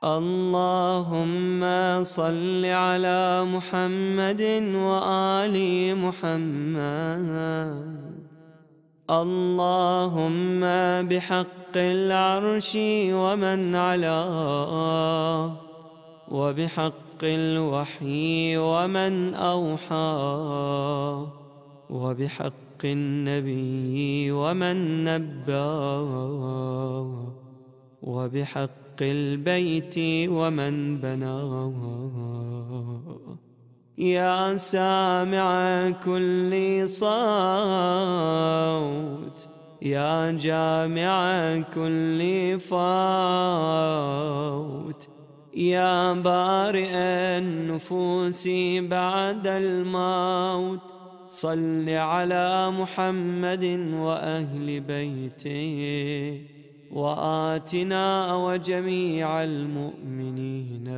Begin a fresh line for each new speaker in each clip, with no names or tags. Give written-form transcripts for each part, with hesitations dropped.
اللهم صل على محمد وآل محمد. اللهم بحق العرش ومن علاه، وبحق الوحي ومن أوحاه، وبحق النبي ومن نباه، وبحق البيت ومن بناه. يا سامع كل صوت، يا جامع كل فوت، يا بارئ النفوس بعد الموت، صل على محمد وأهل بيته، وآتنا وجميع المؤمنين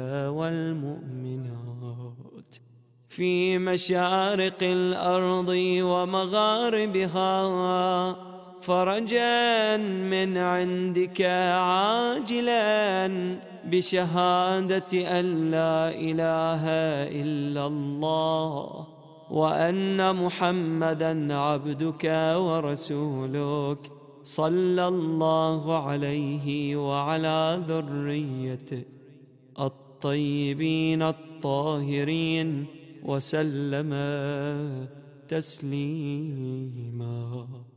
والمؤمنات في مشارق الأرض ومغاربها فرجا من عندك عاجلا بشهادة أن لا إله إلا الله وأن محمدا عبدك ورسولك، صلى الله عليه وعلى ذريته الطيبين الطاهرين وسلم تسليما.